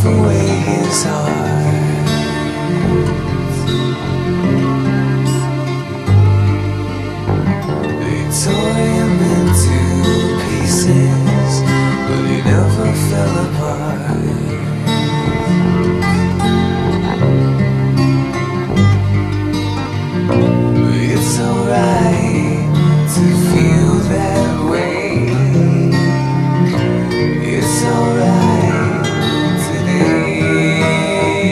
away his heart. They tore him into pieces, but he never fell apart. It's alright to feel that way. It's alright today.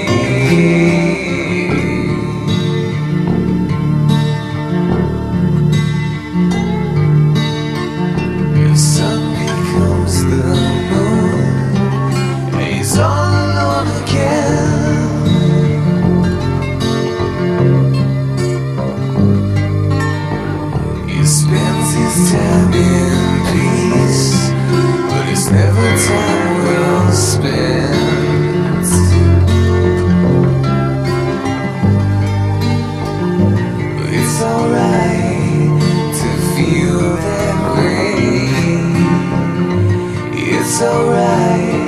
Your sun becomes the moon, and he's all alone again. He spends his time in peace, but it's never time well spent. But it's alright to feel that way. It's alright.